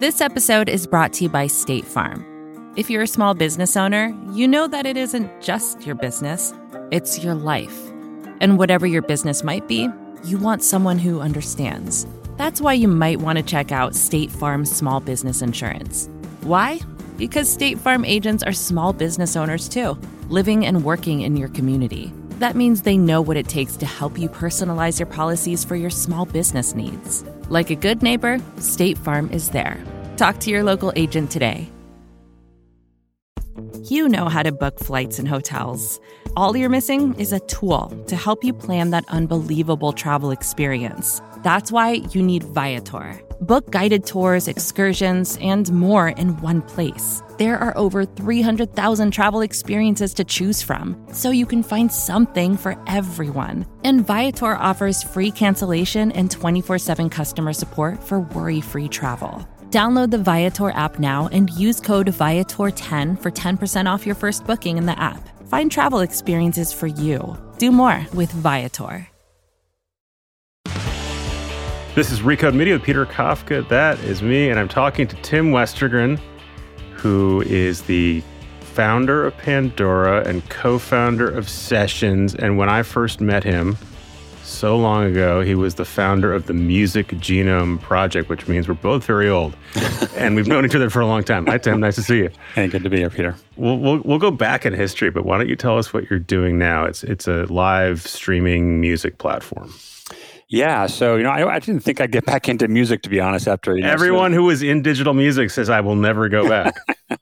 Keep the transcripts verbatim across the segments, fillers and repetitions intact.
This episode is brought to you by State Farm. If you're a small business owner, you know that it isn't just your business, it's your life. And whatever your business might be, you want someone who understands. That's why you might want to check out State Farm Small Business Insurance. Why? Because State Farm agents are small business owners too, living and working in your community. That means they know what it takes to help you personalize your policies for your small business needs. Like a good neighbor, State Farm is there. Talk to your local agent today. You know how to book flights and hotels. All you're missing is a tool to help you plan that unbelievable travel experience. That's why you need Viator. Book guided tours, excursions, and more in one place. There are over three hundred thousand travel experiences to choose from, so you can find something for everyone. And Viator offers free cancellation and twenty-four seven customer support for worry-free travel. Download the Viator app now and use code Viator ten for ten percent off your first booking in the app. Find travel experiences for you. Do more with Viator. This is Recode Media with Peter Kafka. That is me, and I'm talking to Tim Westergren, who is the founder of Pandora and co-founder of Sessions. And when I first met him so long ago, he was the founder of the Music Genome Project, which means we're both very old. And we've known each other for a long time. Hi, Tim. Nice to see you. Hey, good to be here, Peter. We'll, we'll, we'll go back in history, but why don't you tell us what you're doing now? It's, it's a live streaming music platform. Yeah, so, you know, I, I didn't think I'd get back into music, to be honest, after... You know, Everyone so, who is in digital music says, I will never go back.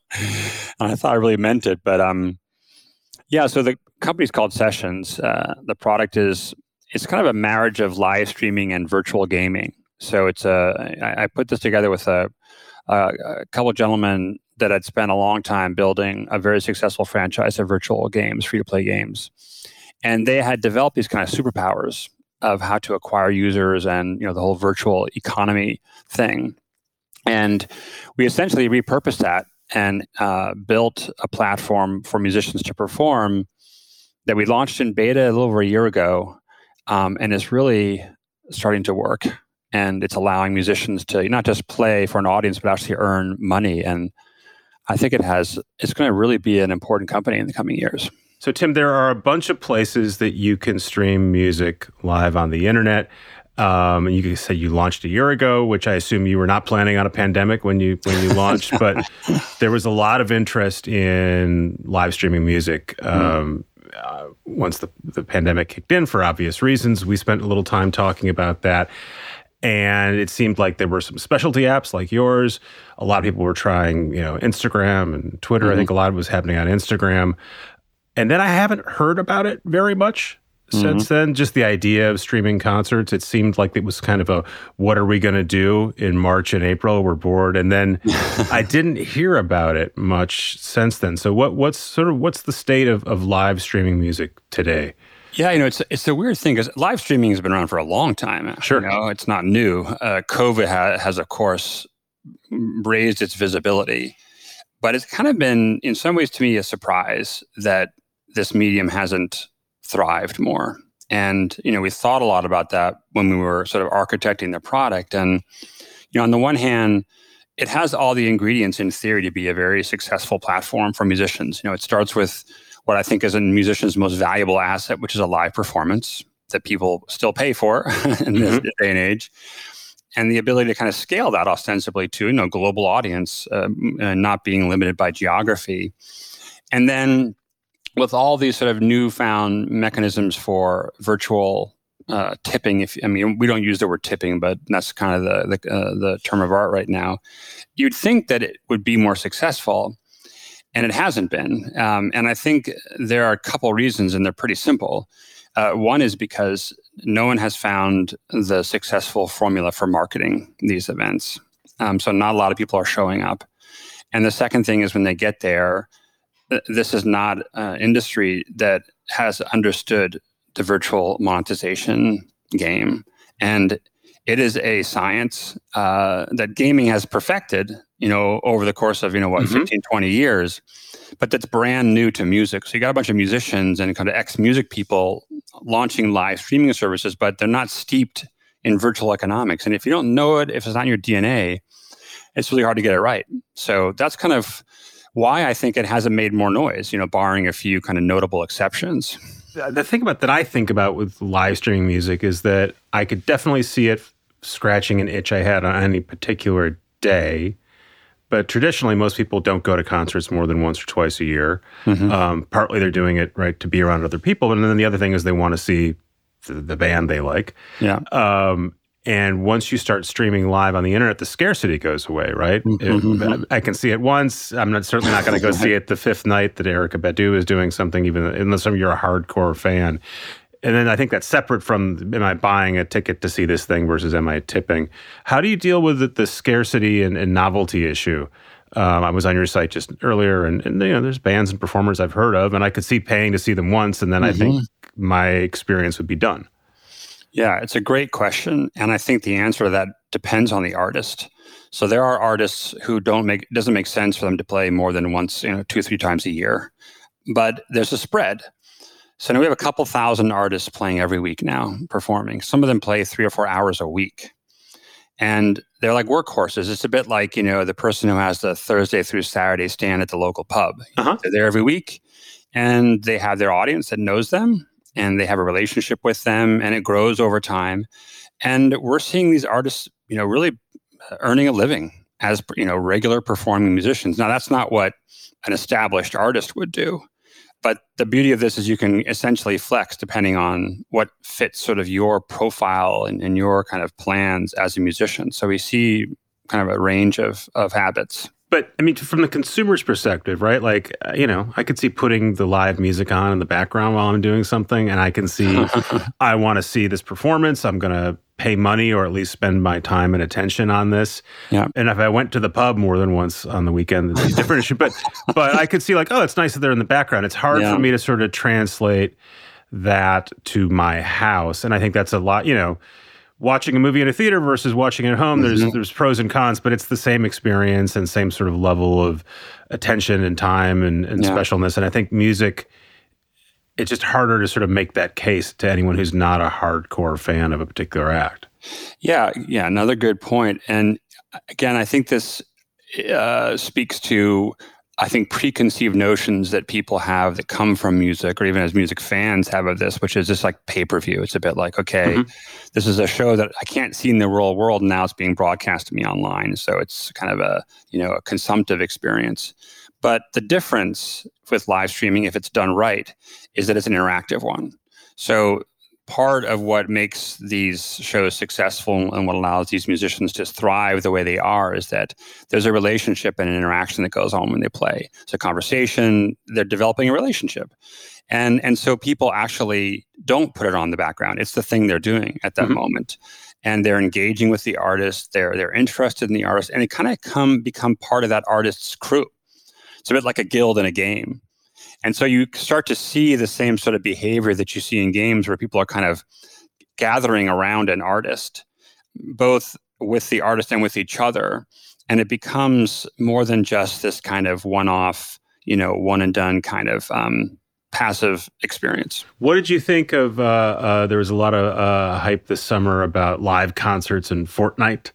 I thought I really meant it, but um, yeah, so the company's called Sessions. Uh, the product is, it's kind of a marriage of live streaming and virtual gaming. So it's a, I, I put this together with a, a, a couple of gentlemen that had spent a long time building a very successful franchise of virtual games, free-to-play games. And they had developed these kind of superpowers of how to acquire users and, you know, the whole virtual economy thing. And we essentially repurposed that and uh, built a platform for musicians to perform that we launched in beta a little over a year ago. Um, and it's really starting to work. And it's allowing musicians to not just play for an audience, but actually earn money. And I think it has, it's going to really be an important company in the coming years. So, Tim, there are a bunch of places that you can stream music live on the internet. Um, and you said you launched a year ago, which I assume you were not planning on a pandemic when you when you launched. But there was a lot of interest in live streaming music. Um, mm. uh, once the, the pandemic kicked in, for obvious reasons, we spent a little time talking about that. And it seemed like there were some specialty apps like yours. A lot of people were trying, you know, Instagram and Twitter. Mm-hmm. I think a lot of it was happening on Instagram. And then I haven't heard about it very much mm-hmm. since then. Just the idea of streaming concerts. It seemed like it was kind of a, what are we going to do in March and April? We're bored. And then I didn't hear about it much since then. So what what's sort of, what's the state of, of live streaming music today? Yeah, you know, it's it's a weird thing because live streaming has been around for a long time. Sure. You know, it's not new. Uh, COVID ha- has, of course, raised its visibility. But it's kind of been, in some ways, to me, a surprise that this medium hasn't thrived more. And, you know, we thought a lot about that when we were sort of architecting the product. And, you know, on the one hand, it has all the ingredients in theory to be a very successful platform for musicians. You know, it starts with what I think is a musician's most valuable asset, which is a live performance that people still pay for in this mm-hmm. day and age. And the ability to kind of scale that ostensibly to, you know, global audience, um, and not being limited by geography. And then with all these sort of newfound mechanisms for virtual uh, tipping, if I mean, we don't use the word tipping, but that's kind of the the, uh, the term of art right now. You'd think that it would be more successful, and it hasn't been. Um, and I think there are a couple reasons, and they're pretty simple. Uh, one is because no one has found the successful formula for marketing these events. Um, so not a lot of people are showing up. And the second thing is when they get there, th- this is not an industry that has understood the virtual monetization game. And it is a science uh, that gaming has perfected, you know, over the course of, you know, what, mm-hmm. fifteen, twenty years. But that's brand new to music. So you got a bunch of musicians and kind of ex-music people launching live streaming services, but they're not steeped in virtual economics. And if you don't know it, if it's not in your D N A, it's really hard to get it right. So that's kind of why I think it hasn't made more noise, you know, barring a few kind of notable exceptions. The thing about that I think about with live streaming music is that I could definitely see it scratching an itch I had on any particular day. But traditionally, most people don't go to concerts more than once or twice a year. Mm-hmm. Um, partly they're doing it, right, to be around other people. And then the other thing is they want to see the, the band they like. Yeah. Um, and once you start streaming live on the internet, the scarcity goes away, right? Mm-hmm. It, I can see it once. I'm not certainly not going to go see it the fifth night that Erykah Badu is doing something, even unless you're a hardcore fan. And then I think that's separate from, am I buying a ticket to see this thing versus am I tipping? How do you deal with the, the scarcity and, and novelty issue? Um, I was on your site just earlier, and, and you know, there's bands and performers I've heard of, and I could see paying to see them once, and then mm-hmm. I think my experience would be done. Yeah, it's a great question, and I think the answer to that depends on the artist. So there are artists who don't make it doesn't make sense for them to play more than once, you know, two or three times a year, but there's a spread. So now we have a couple thousand artists playing every week now, performing. Some of them play three or four hours a week. And they're like workhorses. It's a bit like, you know, the person who has the Thursday through Saturday stand at the local pub. Uh-huh. They're there every week, and they have their audience that knows them, and they have a relationship with them, and it grows over time. And we're seeing these artists, you know, really earning a living as, you know, regular performing musicians. Now, that's not what an established artist would do. But the beauty of this is you can essentially flex depending on what fits sort of your profile and, and your kind of plans as a musician. So we see kind of a range of of habits. But I mean, from the consumer's perspective, right? Like, you know, I could see putting the live music on in the background while I'm doing something, and I can see, I want to see this performance. I'm going to pay money or at least spend my time and attention on this. Yeah. And if I went to the pub more than once on the weekend, it's a different issue. But but I could see like, oh, it's nice that they're in the background. It's hard yeah. for me to sort of translate that to my house. And I think that's a lot, you know, watching a movie in a theater versus watching it at home, there's mm-hmm. there's pros and cons, but it's the same experience and same sort of level of attention and time and, and yeah. specialness. And I think music, it's just harder to sort of make that case to anyone who's not a hardcore fan of a particular act. Yeah, yeah, another good point. And again, I think this uh, speaks to, I think, preconceived notions that people have that come from music, or even as music fans have of this, which is just like pay-per-view. It's a bit like, okay, mm-hmm. this is a show that I can't see in the real world, and now it's being broadcast to me online. So it's kind of a, you know, a consumptive experience. But the difference with live streaming, if it's done right, is that it's an interactive one. So part of what makes these shows successful and what allows these musicians to thrive the way they are is that there's a relationship and an interaction that goes on when they play. It's a conversation, they're developing a relationship. And, and so people actually don't put it on the background. It's the thing they're doing at that mm-hmm. moment. And they're engaging with the artist, they're they're interested in the artist, and they kind of come become part of that artist's crew. It's a bit like a guild in a game. And so you start to see the same sort of behavior that you see in games where people are kind of gathering around an artist, both with the artist and with each other. And it becomes more than just this kind of one-off, you know, one and done kind of um, passive experience. What did you think of, uh, uh, there was a lot of uh, hype this summer about live concerts and Fortnite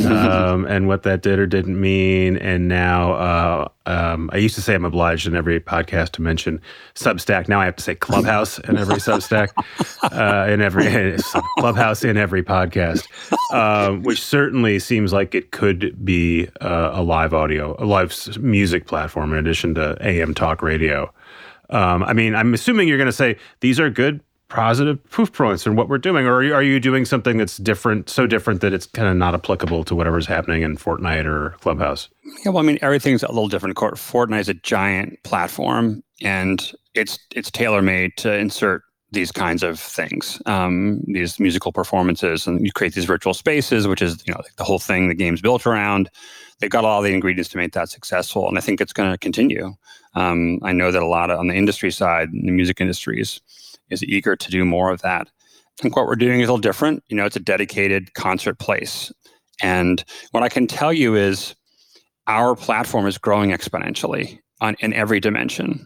um, and what that did or didn't mean. And now uh, um, I used to say I'm obliged in every podcast to mention Substack. Now I have to say Clubhouse in every Substack, uh, in every Clubhouse in every podcast, um, which certainly seems like it could be uh, a live audio, a live music platform in addition to A M talk radio. Um, I mean, I'm assuming you're going to say these are good, positive proof points in what we're doing, or are you, are you doing something that's different, so different that it's kind of not applicable to whatever's happening in Fortnite or Clubhouse? Yeah, well, I mean, everything's a little different. Fortnite is a giant platform, and it's it's tailor-made to insert these kinds of things, um, these musical performances, and you create these virtual spaces, which is, you know, like the whole thing the game's built around. They've got all the ingredients to make that successful, and I think it's going to continue. Um, I know that a lot of, on the industry side, the music industries is eager to do more of that. I think what we're doing is a little different. You know, it's a dedicated concert place. And what I can tell you is our platform is growing exponentially on in every dimension.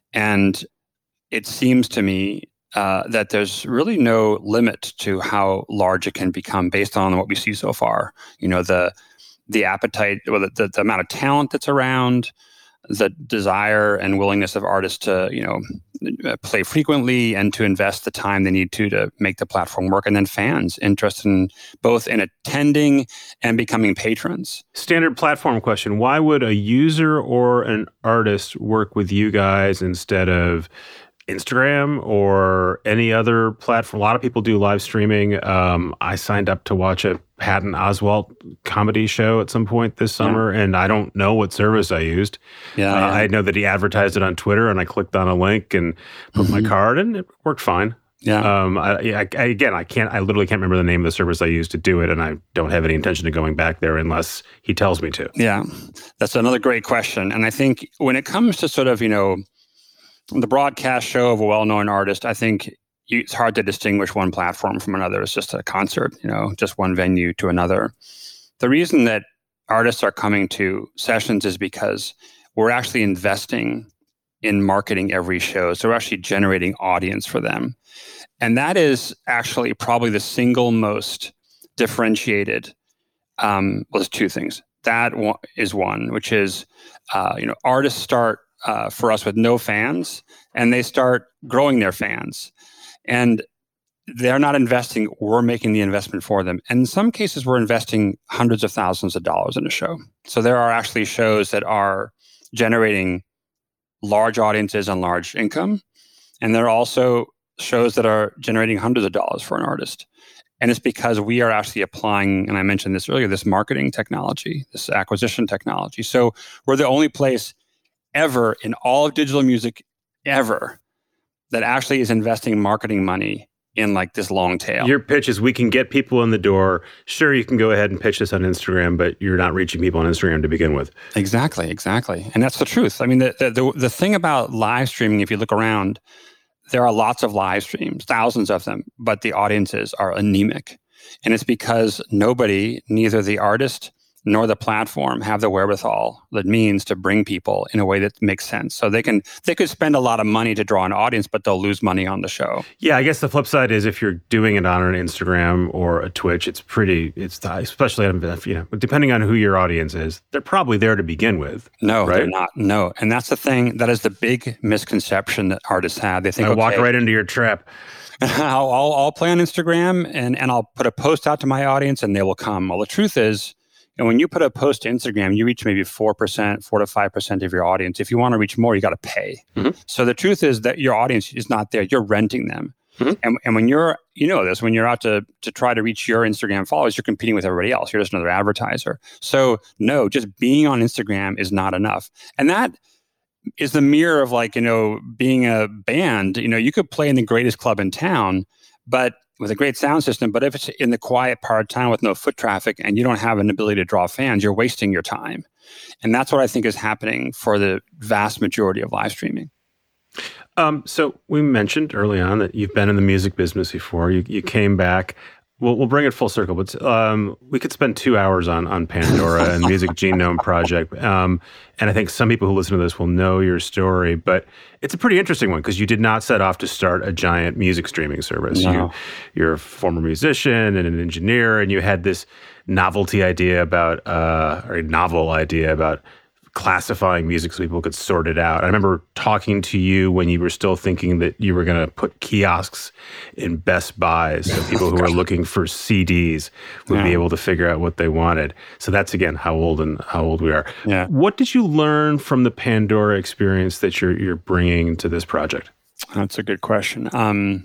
And it seems to me uh, that there's really no limit to how large it can become based on what we see so far. You know, the the appetite, well, the, the, the amount of talent that's around, the desire and willingness of artists to, you know, play frequently and to invest the time they need to to make the platform work, and then fans interested in both in attending and becoming patrons. Standard platform question: why would a user or an artist work with you guys instead of Instagram or any other platform? A lot of people do live streaming. Um, I signed up to watch a Patton Oswalt comedy show at some point this summer, yeah. and I don't know what service I used. Yeah, uh, yeah. I know that he advertised it on Twitter, and I clicked on a link and put mm-hmm. my card, and it worked fine. Yeah. Um. I, I, I, again, I can't. I literally can't remember the name of the service I used to do it, and I don't have any intention of going back there unless he tells me to. Yeah, that's another great question, and I think when it comes to sort of, you know, the broadcast show of a well-known artist, I think it's hard to distinguish one platform from another. It's just a concert, you know, just one venue to another. The reason that artists are coming to sessions is because we're actually investing in marketing every show. So we're actually generating audience for them. And that is actually probably the single most differentiated, um, well, there's two things. That is one, which is, uh, you know, artists start Uh, for us with no fans, and they start growing their fans. And they're not investing, we're making the investment for them. And in some cases, we're investing hundreds of thousands of dollars in a show. So there are actually shows that are generating large audiences and large income. And there are also shows that are generating hundreds of dollars for an artist. And it's because we are actually applying, and I mentioned this earlier, this marketing technology, this acquisition technology. So we're the only place ever in all of digital music ever that actually is investing marketing money in like this long tail. Your pitch is we can get people in the door. Sure, you can go ahead and pitch this on Instagram, but you're not reaching people on Instagram to begin with. Exactly, exactly. And that's the truth. I mean, the, the, the, the thing about live streaming, if you look around, there are lots of live streams, thousands of them, but the audiences are anemic. And it's because nobody, neither the artist nor the platform, have the wherewithal that means to bring people in a way that makes sense. So they can they could spend a lot of money to draw an audience, but they'll lose money on the show. Yeah, I guess the flip side is if you're doing it on an Instagram or a Twitch, it's pretty, it's especially, you know, depending on who your audience is, they're probably there to begin with. No, right? They're not. No. And that's the thing, that is the big misconception that artists have. They think, I okay, walk right into your trap. I'll, I'll, I'll play on Instagram and, and I'll put a post out to my audience and they will come. Well, the truth is, and when you put a post to Instagram, you reach maybe four percent, four to five percent of your audience. If you want to reach more, you got to pay. Mm-hmm. So the truth is that your audience is not there. You're renting them. Mm-hmm. And, and when you're, you know this, when you're out to, to try to reach your Instagram followers, you're competing with everybody else. You're just another advertiser. So no, just being on Instagram is not enough. And that is the mirror of like, you know, being a band. You know, you could play in the greatest club in town, but with a great sound system, but if it's in the quiet part of town with no foot traffic and you don't have an ability to draw fans, you're wasting your time. And that's what I think is happening for the vast majority of live streaming. Um, so we mentioned early on that you've been in the music business before. You, you came back. We'll, we'll bring it full circle, but um, we could spend two hours on on Pandora and Music Genome Project. Um, and I think some people who listen to this will know your story, but it's a pretty interesting one because you did not set off to start a giant music streaming service. No. You, you're a former musician and an engineer, and you had this novelty idea about, uh, or a novel idea about classifying music so people could sort it out. I remember talking to you when you were still thinking that you were going to put kiosks in Best Buy so people who were looking for C Ds would yeah. be able to figure out what they wanted. So that's, again, how old and how old we are. Yeah. What did you learn from the Pandora experience that you're you're bringing to this project? That's a good question. Um,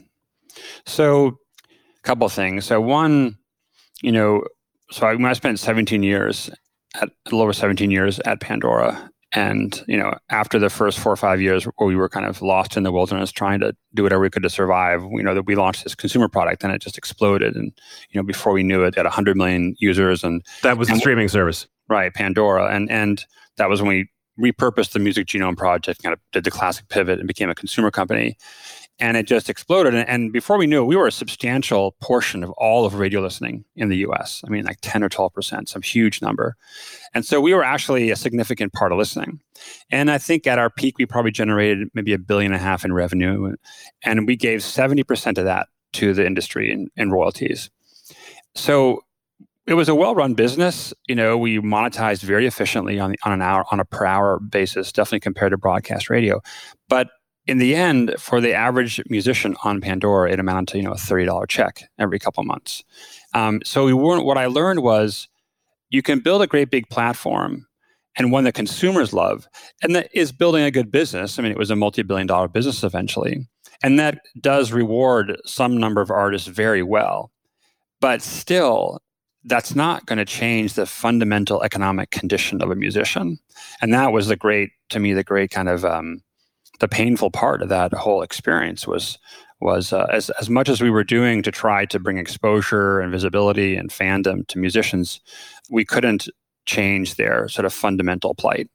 so a couple of things. So one, you know, so I, when I spent seventeen years at a little over seventeen years at Pandora. And, you know, after the first four or five years where we were kind of lost in the wilderness trying to do whatever we could to survive, you know, that we launched this consumer product and it just exploded. And, you know, before we knew it, it had one hundred million users. And that was and, the streaming service. Right, Pandora. And and that was when we repurposed the Music Genome Project, kind of did the classic pivot and became a consumer company. And it just exploded. And, and before we knew it, we were a substantial portion of all of radio listening in the U S. I mean, like ten or twelve percent, some huge number. And so we were actually a significant part of listening. And I think at our peak, we probably generated maybe a billion and a half in revenue. And we gave seventy percent of that to the industry in, in royalties. So it was a well-run business. You know, we monetized very efficiently on the, on an hour on a per hour basis, definitely compared to broadcast radio. But in the end, for the average musician on Pandora, it amounted to, you know, a thirty dollars check every couple of months. Um, so we weren't. What I learned was, you can build a great big platform, and one that consumers love, and that is building a good business. I mean, it was a multi-billion dollar business eventually, and that does reward some number of artists very well. But still, that's not going to change the fundamental economic condition of a musician. And that was the great, to me, the great kind of um, the painful part of that whole experience was was uh, as as much as we were doing to try to bring exposure and visibility and fandom to musicians, we couldn't change their sort of fundamental plight.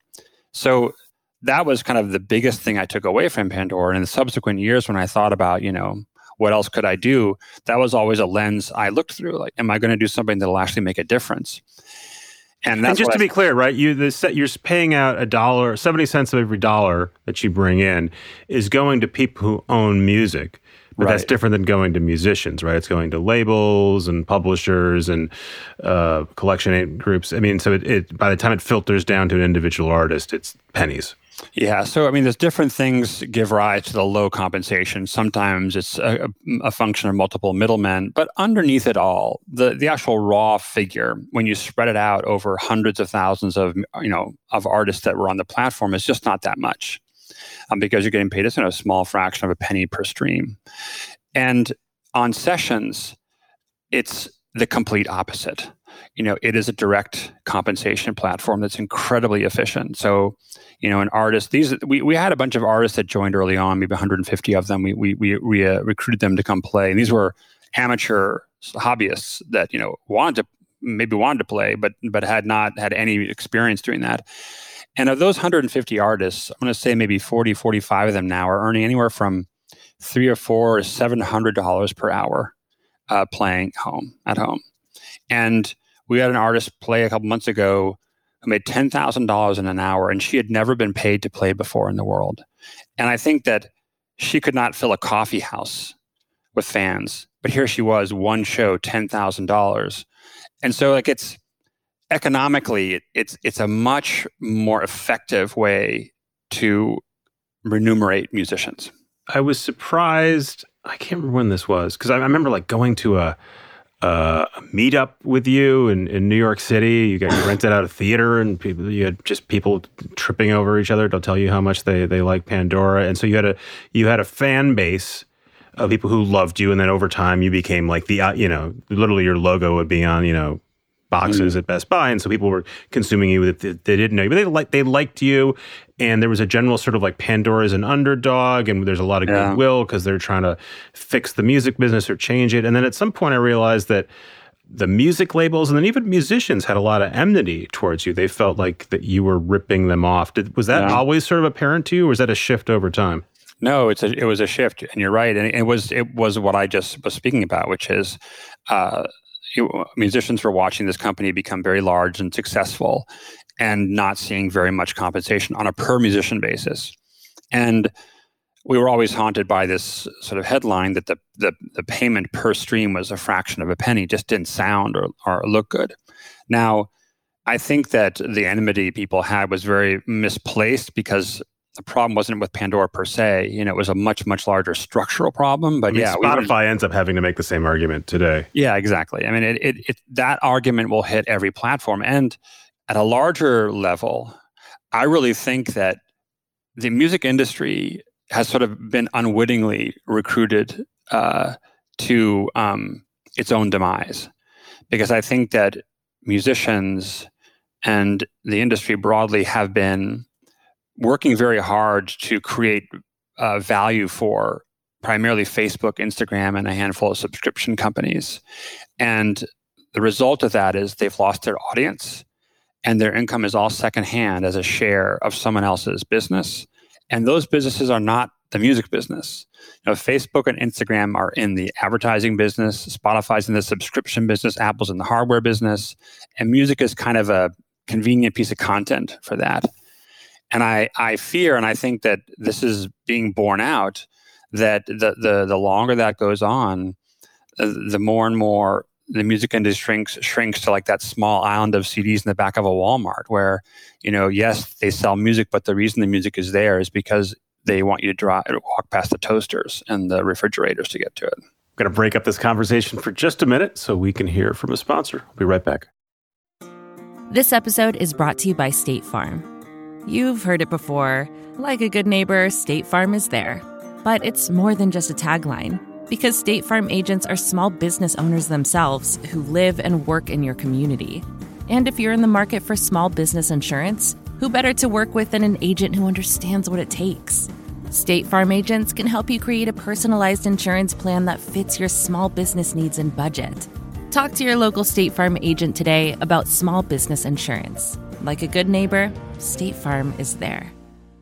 So that was kind of the biggest thing I took away from Pandora. And in the subsequent years, when I thought about, you know, what else could I do? That was always a lens I looked through. Like, am I going to do something that'll actually make a difference? And, that's and just to I, be clear, right? You the set you're paying out a dollar, seventy cents of every dollar that you bring in is going to people who own music. But right. That's different than going to musicians, right? It's going to labels and publishers and uh, collection groups. I mean, so it, it by the time it filters down to an individual artist, it's pennies. Yeah. So, I mean, there's different things give rise to the low compensation. Sometimes it's a, a function of multiple middlemen, but underneath it all, the, the actual raw figure, when you spread it out over hundreds of thousands of, you know, of artists that were on the platform, is just not that much, um, because you're getting paid a, you know, a small fraction of a penny per stream. And on sessions, it's the complete opposite. You know, it is a direct compensation platform that's incredibly efficient. So, you know, an artist, these we, we had a bunch of artists that joined early on, maybe one hundred fifty of them. We we we, we uh, recruited them to come play, and these were amateur hobbyists that, you know, wanted to maybe wanted to play, but but had not had any experience doing that. And of those one hundred fifty artists, I'm going to say maybe forty, forty-five of them now are earning anywhere from three or four or seven hundred dollars per hour uh, playing home at home. And we had an artist play a couple months ago who made ten thousand dollars in an hour, and she had never been paid to play before in the world. And I think that she could not fill a coffee house with fans, but here she was, one show, ten thousand dollars. And so, like, it's economically, it, it's it's a much more effective way to remunerate musicians. I was surprised. I can't remember when this was, because I, I remember like going to a Uh, a meetup with you in, in New York City. You got you rented out a theater, and people you had just people tripping over each other to tell you how much they they like Pandora. And so you had a you had a fan base of people who loved you, and then over time you became like the uh, you know literally your logo would be on you know boxes mm-hmm. at Best Buy, and so people were consuming you. They, they didn't know you, but they like they liked you, and there was a general sort of like Pandora is an underdog, and there's a lot of yeah. goodwill because they're trying to fix the music business or change it. And then at some point, I realized that the music labels and then even musicians had a lot of enmity towards you. They felt like that you were ripping them off. Did, was that yeah. always sort of apparent to you, or was that a shift over time? No, it's a, it was a shift, and you're right. And it was it was what I just was speaking about, which is. Uh, musicians were watching this company become very large and successful and not seeing very much compensation on a per musician basis. And we were always haunted by this sort of headline that the the, the payment per stream was a fraction of a penny. Just didn't sound or, or look good. Now, I think that the enmity people had was very misplaced, because the problem wasn't with Pandora per se. You know, it was a much, much larger structural problem. But I mean, yeah, Spotify we were, ends up having to make the same argument today. Yeah, exactly. I mean, it, it, it that argument will hit every platform. And at a larger level, I really think that the music industry has sort of been unwittingly recruited uh, to um, its own demise, because I think that musicians and the industry broadly have been working very hard to create uh, value for primarily Facebook, Instagram, and a handful of subscription companies. And the result of that is they've lost their audience, and their income is all secondhand as a share of someone else's business. And those businesses are not the music business. You know, Facebook and Instagram are in the advertising business, Spotify's in the subscription business, Apple's in the hardware business, and music is kind of a convenient piece of content for that. And I, I fear, and I think that this is being borne out, that the the, the longer that goes on, uh, the more and more the music industry shrinks shrinks to like that small island of C Ds in the back of a Walmart where, you know, yes, they sell music, but the reason the music is there is because they want you to drive, walk past the toasters and the refrigerators to get to it. We're going to break up this conversation for just a minute so we can hear from a sponsor. We'll be right back. This episode is brought to you by State Farm. You've heard it before. Like a good neighbor, State Farm is there. But it's more than just a tagline, because State Farm agents are small business owners themselves who live and work in your community. And if you're in the market for small business insurance, who better to work with than an agent who understands what it takes? State Farm agents can help you create a personalized insurance plan that fits your small business needs and budget. Talk to your local State Farm agent today about small business insurance. Like a good neighbor, State Farm is there.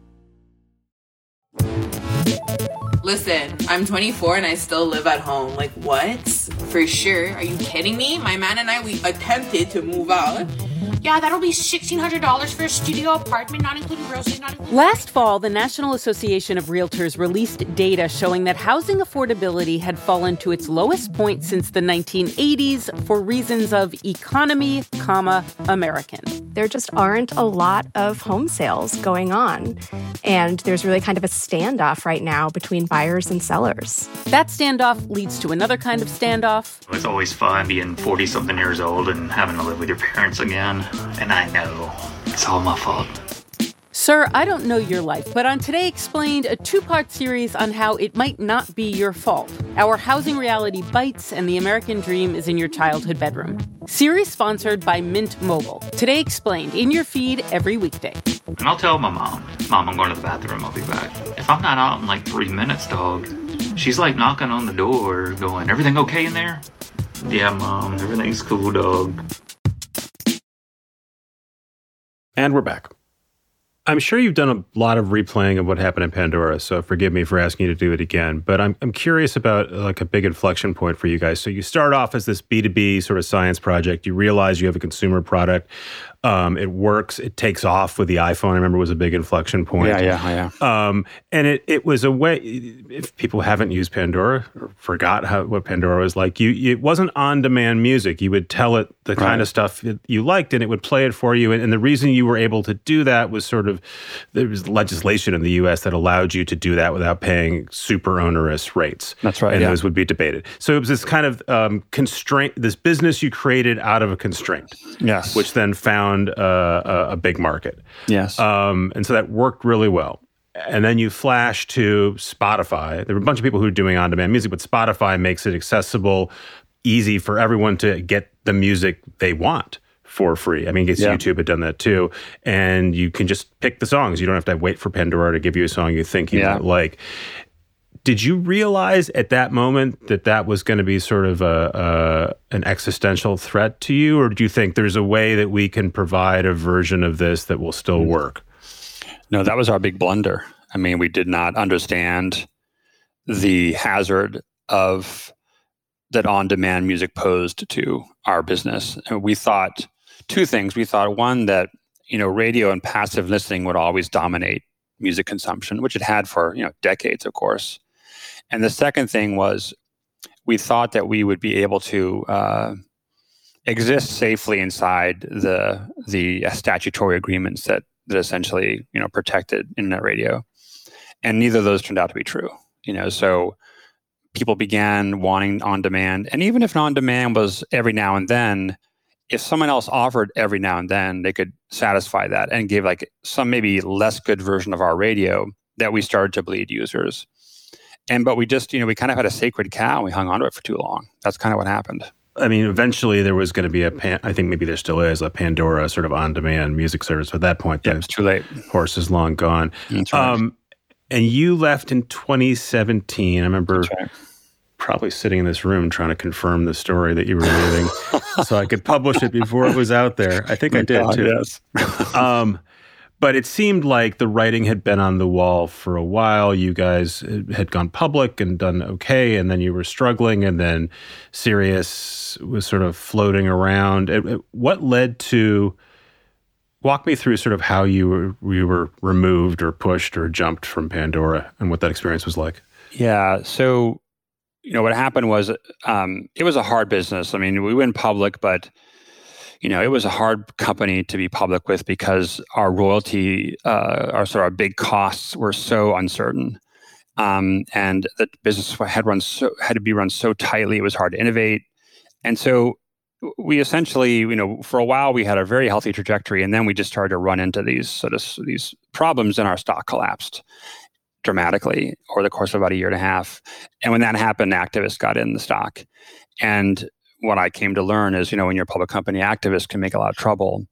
Listen, I'm twenty-four and I still live at home. Like, what? For sure. Are you kidding me? My man and I, we attempted to move out. Yeah, that'll be sixteen hundred dollars for a studio apartment, not including groceries, not including... Last fall, the National Association of Realtors released data showing that housing affordability had fallen to its lowest point since the nineteen eighties for reasons of economy, comma, American. There just aren't a lot of home sales going on. And there's really kind of a standoff right now between buyers and sellers. That standoff leads to another kind of standoff. It's always fun being forty-something years old and having to live with your parents again. And I know it's all my fault. Sir, I don't know your life, but on Today Explained, a two-part series on how it might not be your fault. Our housing reality bites and the American dream is in your childhood bedroom. Series sponsored by Mint Mobile. Today Explained, in your feed every weekday. And I'll tell my mom, Mom, I'm going to the bathroom, I'll be back. If I'm not out in like three minutes, dog, she's like knocking on the door going, everything okay in there? Yeah, Mom, everything's cool, dog. And we're back. I'm sure you've done a lot of replaying of what happened in Pandora, so forgive me for asking you to do it again. But I'm I'm curious about like a big inflection point for you guys. So you start off as this B two B sort of science project. You realize you have a consumer product. Um, it works. It takes off with the iPhone. I remember it was a big inflection point. Yeah, yeah, yeah. Um, and it it was a way, if people haven't used Pandora or forgot how what Pandora was like, you it wasn't on-demand music. You would tell it the kind Right. of stuff that you liked, and it would play it for you. And, and the reason you were able to do that was sort of, there was legislation in the U S that allowed you to do that without paying super onerous rates. That's right, And yeah. those would be debated. So it was this kind of um, constraint, this business you created out of a constraint, Yes. which then found uh, a, a big market. Yes. Um, and so that worked really well. And then you flash to Spotify. There were a bunch of people who were doing on-demand music, but Spotify makes it accessible, easy for everyone to get the music they want for free. I mean, I guess Yeah. YouTube had done that too. And you can just pick the songs. You don't have to wait for Pandora to give you a song you think you Yeah. might like. Did you realize at that moment that that was going to be sort of a, a an existential threat to you? Or do you think there's a way that we can provide a version of this that will still work? No, that was our big blunder. I mean, we did not understand the hazard of that on-demand music posed to our business. And we thought two things. We thought, one, that, you know, radio and passive listening would always dominate music consumption, which it had for, you know, decades, of course. And the second thing was we thought that we would be able to uh, exist safely inside the the statutory agreements that that essentially, you know, protected internet radio. And neither of those turned out to be true. You know, so people began wanting on demand. And even if on demand was every now and then, if someone else offered every now and then, they could satisfy that and give like some maybe less good version of our radio, that we started to bleed users. And but we just, you know, we kind of had a sacred cow and we hung on to it for too long. That's kind of what happened. I mean, eventually there was going to be a, pan, I think maybe there still is, a Pandora sort of on-demand music service. At that point, Yeah, the it's too late. horse is long gone. That's right. Um, and you left in twenty seventeen. I remember That's right. probably sitting in this room trying to confirm the story that you were leaving so I could publish it before it was out there. I think I did God, too. yes. um, but it seemed like the writing had been on the wall for a while. You guys had gone public and done okay, and then you were struggling, and then Sirius was sort of floating around. It, it, what led to, walk me through sort of how you were, you were removed or pushed or jumped from Pandora and what that experience was like. Yeah. So, you know, what happened was um, it was a hard business. I mean, we went public, but you know, it was a hard company to be public with because our royalty, uh, our sort of our big costs were so uncertain, um, and the business had run so had to be run so tightly. It was hard to innovate, and so we essentially, you know, for a while we had a very healthy trajectory, and then we just started to run into these sort of these problems, and our stock collapsed dramatically over the course of about a year and a half. And when that happened, activists got in the stock, and what I came to learn is, you know, when you're a public company, activists can make a lot of trouble.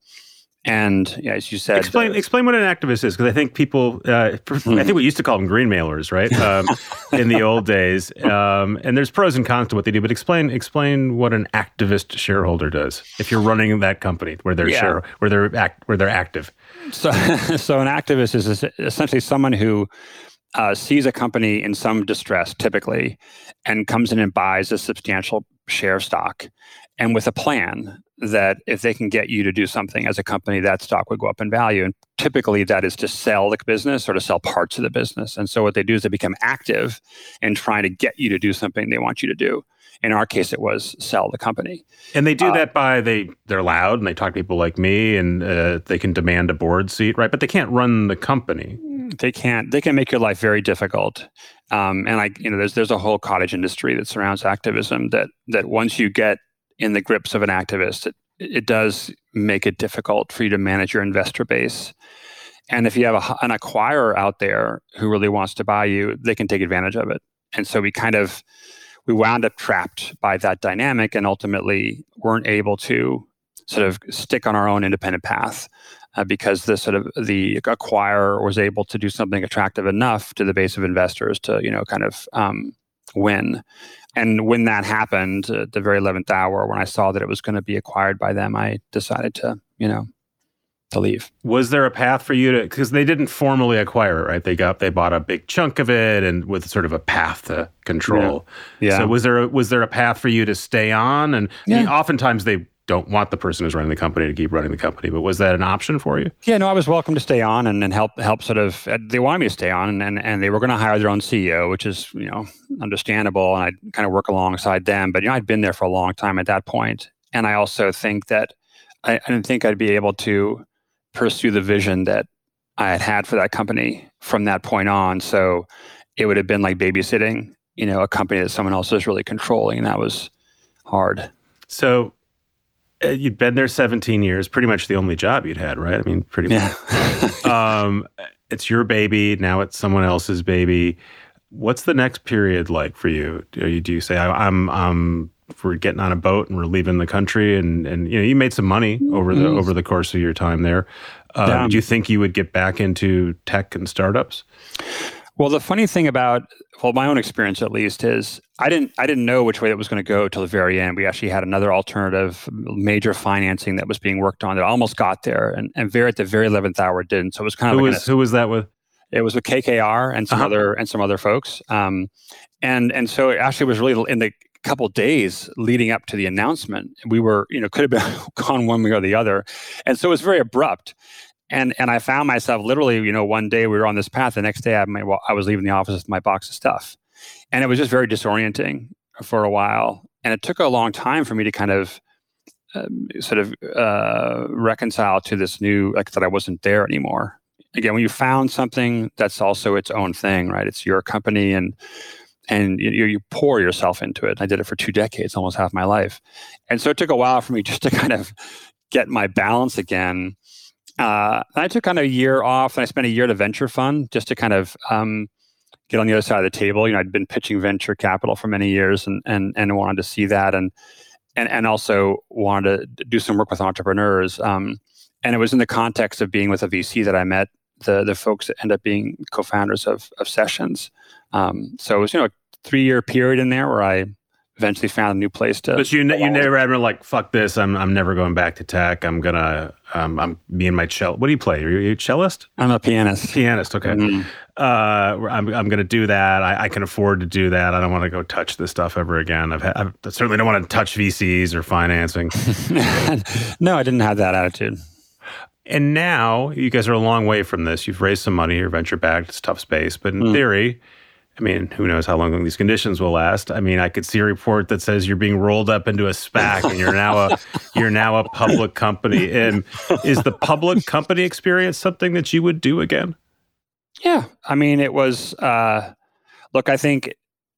And yeah, as you said, explain uh, explain what an activist is, because I think people, uh, I think we used to call them green mailers, right? Um, in the old days, um, and there's pros and cons to what they do. But explain explain what an activist shareholder does if you're running that company where they're yeah. share, where they're act, where they're active. So, so an activist is essentially someone who uh, sees a company in some distress, typically, and comes in and buys a substantial share stock, and with a plan that if they can get you to do something as a company, that stock would go up in value. And typically that is to sell the business or to sell parts of the business. And so what they do is they become active in trying to get you to do something they want you to do. In our case, it was sell the company. And they do uh, that by, they, they're loud and they talk to people like me, and uh, they can demand a board seat, right? But they can't run the company. They can't. They can make your life very difficult. Um, and I, you know, there's there's a whole cottage industry that surrounds activism. That that once you get in the grips of an activist, it, it does make it difficult for you to manage your investor base. And if you have a, an acquirer out there who really wants to buy you, they can take advantage of it. And so we kind of we wound up trapped by that dynamic, and ultimately weren't able to sort of stick on our own independent path. Uh, because the sort of the acquirer was able to do something attractive enough to the base of investors to, you know, kind of um, win. And when that happened, at the very eleventh hour, when I saw that it was going to be acquired by them, I decided to, you know, to leave. Was there a path for you to, because they didn't formally acquire it, right? They got, they bought a big chunk of it, and with sort of a path to control. Yeah. yeah. So was there a, was there a path for you to stay on? And yeah. I mean, oftentimes they don't want the person who's running the company to keep running the company, but was that an option for you? Yeah, no, I was welcome to stay on and, and help help sort of, they wanted me to stay on, and, and, and they were going to hire their own C E O, which is, you know, understandable. And I'd kind of work alongside them, but, you know, I'd been there for a long time at that point. And I also think that I, I didn't think I'd be able to pursue the vision that I had had for that company from that point on. So it would have been like babysitting, you know, a company that someone else was really controlling, and that was hard. So uh, you'd been there seventeen years, pretty much the only job you'd had, right? I mean, pretty yeah. much. um, it's your baby. Now it's someone else's baby. What's the next period like for you? Do you, do you say, I, I'm, I'm, we're getting on a boat and we're leaving the country, and, and you know, you made some money over the, mm. over the course of your time there. Um, yeah. Do you think you would get back into tech and startups? Well, the funny thing about, well, my own experience at least, is I didn't I didn't know which way it was going to go till the very end. We actually had another alternative, major financing that was being worked on that almost got there, and, and very at the very eleventh hour it didn't. So it was kind of who like was a, who was that with? It was with K K R and some uh-huh. other and some other folks, um, and and so it actually was really in the couple days leading up to the announcement, we were, you know, could have been gone one way or the other, and so it was very abrupt. And and I found myself literally, you know, one day we were on this path. The next day I, my, I was leaving the office with my box of stuff. And it was just very disorienting for a while. And it took a long time for me to kind of uh, sort of uh, reconcile to this new, like that I wasn't there anymore. Again, when you found something that's also its own thing, right? It's your company, and and you, you pour yourself into it. I did it for two decades, almost half my life. And so it took a while for me just to kind of get my balance again. Uh, and I took kind of a year off, and I spent a year at a venture fund just to kind of um, get on the other side of the table. You know, I'd been pitching venture capital for many years, and and and wanted to see that, and and and also wanted to do some work with entrepreneurs. Um, and it was in the context of being with a V C that I met the the folks that end up being co-founders of of Sessions. Um, so it was, you know, a three year period in there where I eventually found a new place to. But you ne- you never ever like, fuck this, I'm I'm never going back to tech. I'm gonna um I'm me and my cello. What do you play? Are you a cellist? I'm a pianist. Pianist, okay. Mm-hmm. Uh, I'm I'm gonna do that. I, I can afford to do that. I don't want to go touch this stuff ever again. I've, had, I've I certainly don't want to touch V Cs or financing. No, I didn't have that attitude. And now you guys are a long way from this. You've raised some money. You're venture backed. It's a tough space, but in mm. theory, I mean, who knows how long these conditions will last? I mean, I could see a report that says you're being rolled up into a SPAC and you're now a you're now a public company. And is the public company experience something that you would do again? Yeah, I mean, it was. Uh, look, I think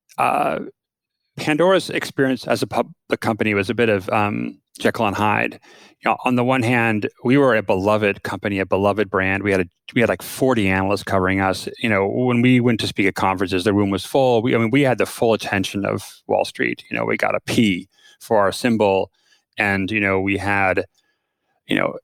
uh, Pandora's experience as a public company was a bit of um, Jekyll and Hyde. You know, on the one hand, we were a beloved company, a beloved brand. We had a, we had like forty analysts covering us. You know, when we went to speak at conferences, the room was full. We, I mean, we had the full attention of Wall Street. You know, we got a P for our symbol, and you know, we had, you know,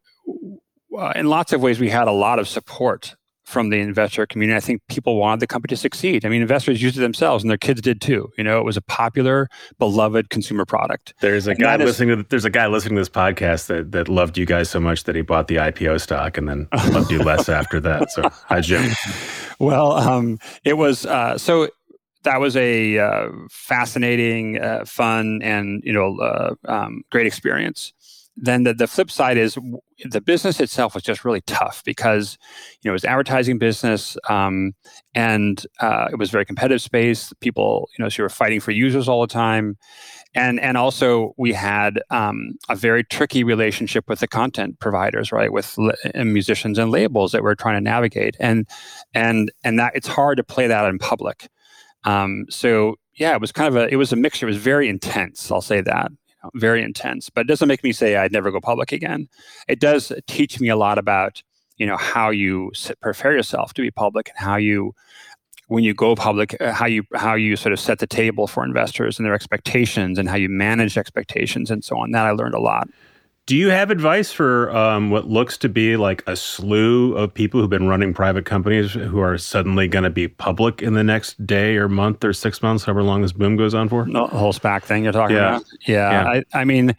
uh, in lots of ways, we had a lot of support from the investor community. I think people wanted the company to succeed. I mean, investors used it themselves, and their kids did too. You know, it was a popular, beloved consumer product. There's a and guy is, listening to there's a guy listening to this podcast that that loved you guys so much that he bought the I P O stock and then loved you less after that. So, hi, Jim. Well, um, it was uh, so. That was a uh, fascinating, uh, fun, and you know, uh, um, great experience. Then the, the flip side is the business itself was just really tough because, you know, it was advertising business, um, and uh, it was a very competitive space. People, you know, so you were fighting for users all the time. And and also we had um, a very tricky relationship with the content providers, right, with l- musicians and labels that we're trying to navigate. And and and that it's hard to play that in public. Um, so, yeah, it was kind of a, it was a mixture. It was very intense, I'll say that. Very intense, but it doesn't make me say I'd never go public again. It does teach me a lot about, you know, how you sit, prepare yourself to be public, and how you, when you go public, uh, how you how you sort of set the table for investors and their expectations, and how you manage expectations, and so on. That I learned a lot. Do you have advice for um, what looks to be like a slew of people who've been running private companies who are suddenly going to be public in the next day or month or six months, however long this boom goes on for? No, the whole SPAC thing you're talking Yeah. about? Yeah. Yeah. I, I mean,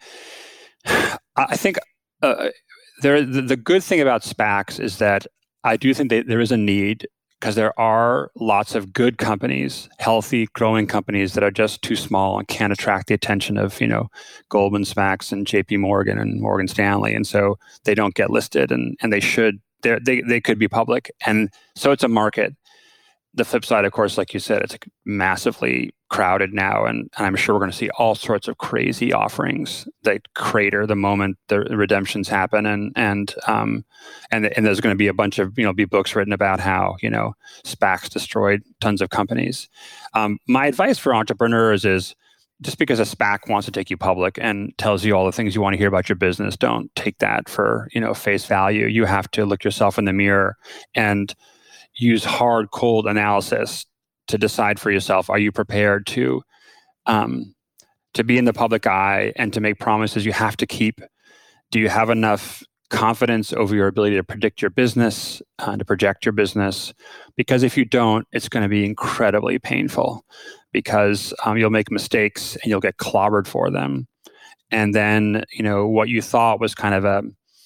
I think uh, there the, the good thing about SPACs is that I do think that there is a need, because there are lots of good companies, healthy, growing companies that are just too small and can't attract the attention of, you know, Goldman Sachs and J P Morgan and Morgan Stanley. And so they don't get listed, and, and they should, they they could be public. And so it's a market. The flip side, of course, like you said, it's massively crowded now. And, and I'm sure we're going to see all sorts of crazy offerings that crater the moment the redemptions happen. And and um and, and there's going to be a bunch of, you know, be books written about how, you know, SPACs destroyed tons of companies. Um, my advice for entrepreneurs is, just because a SPAC wants to take you public and tells you all the things you want to hear about your business, don't take that for, you know, face value. You have to look yourself in the mirror and use hard, cold analysis to decide for yourself, are you prepared to um, to be in the public eye and to make promises you have to keep? Do you have enough confidence over your ability to predict your business, uh, to project your business? Because if you don't, it's going to be incredibly painful, because um, you'll make mistakes and you'll get clobbered for them. And then, you know, what you thought was kind of a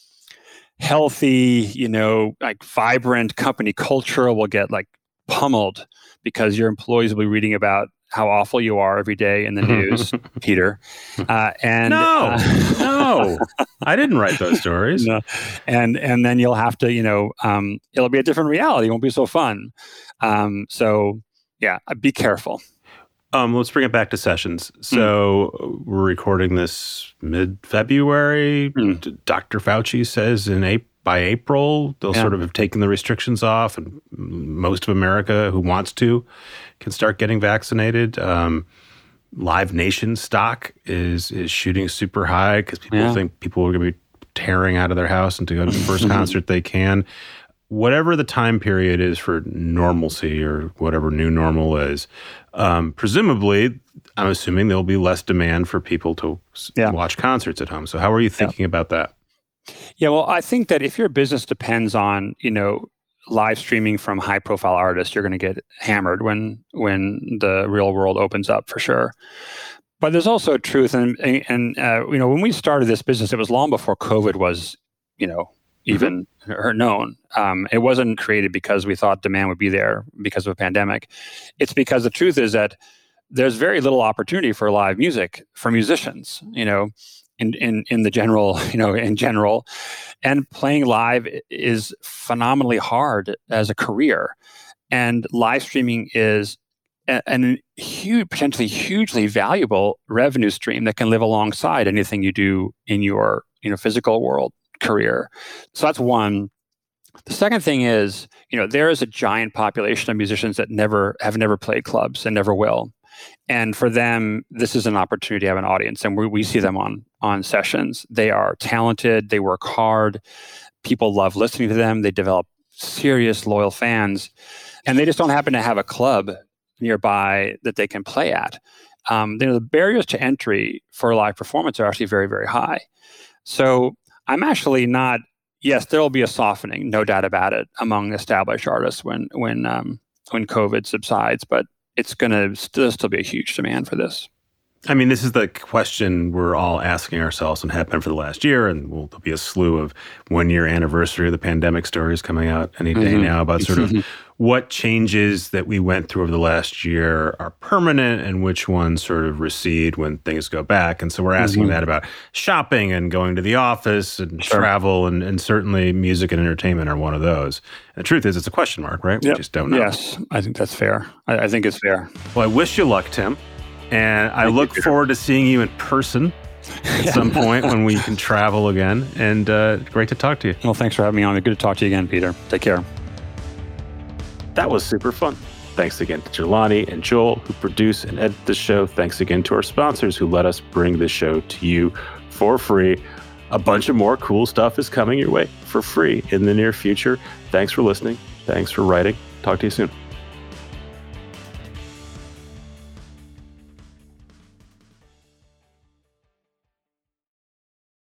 healthy, you know, like vibrant company culture will get like pummeled, because your employees will be reading about how awful you are every day in the news, Peter. Uh, and No, uh, no, I didn't write those stories. no. And and then you'll have to, you know, um, it'll be a different reality. It won't be so fun. Um, so yeah, be careful. Um, let's bring it back to sessions. So mm. we're recording this mid-February. Mm. D- Doctor Fauci says in April, by April, they'll Yeah. sort of have taken the restrictions off, and most of America who wants to can start getting vaccinated. Um, Live Nation stock is is shooting super high because people Yeah. think people are going to be tearing out of their house and to go to the first concert they can. Whatever the time period is for normalcy, or whatever new normal is, um, presumably, I'm assuming there'll be less demand for people to s- Yeah. watch concerts at home. So how are you thinking yeah. about that? Yeah, well, I think that if your business depends on, you know, live streaming from high-profile artists, you're going to get hammered when when the real world opens up, for sure. But there's also truth, and and uh, you know, when we started this business, it was long before COVID was, you know, even mm-hmm. known. Um, it wasn't created because we thought demand would be there because of a pandemic. It's because the truth is that there's very little opportunity for live music for musicians, you know, in, in, in the general, you know, in general. And playing live is phenomenally hard as a career. And live streaming is a, a huge, potentially hugely valuable revenue stream that can live alongside anything you do in your, you know, physical world career. So that's one. The second thing is, you know, there is a giant population of musicians that never have never played clubs and never will. And for them, this is an opportunity to have an audience. And we, we see them on, on sessions. They are talented. They work hard. People love listening to them. They develop serious, loyal fans. And they just don't happen to have a club nearby that they can play at. Um, you know, the barriers to entry for a live performance are actually very, very high. So I'm actually not, yes, there will be a softening, no doubt about it, among established artists when when um, when COVID subsides, but it's going to still, still be a huge demand for this. I mean, this is the question we're all asking ourselves and have been for the last year, and will there'll be a slew of one-year anniversary of the pandemic stories coming out any day mm-hmm. now about sort of what changes that we went through over the last year are permanent and which ones sort of recede when things go back. And so we're asking mm-hmm. that about shopping and going to the office and sure. travel, and, and certainly music and entertainment are one of those. And the truth is, it's a question mark, right? Yep. We just don't know. Yes, I think that's fair. I, I think it's fair. Well, I wish you luck, Tim. And I Thank look you, forward to seeing you in person at some point when we can travel again. And uh, great to talk to you. Well, thanks for having me on. Good to talk to you again, Peter. Take care. That was super fun. Thanks again to Jelani and Joel, who produce and edit the show. Thanks again to our sponsors who let us bring the show to you for free. A bunch of more cool stuff is coming your way for free in the near future. Thanks for listening. Thanks for writing. Talk to you soon.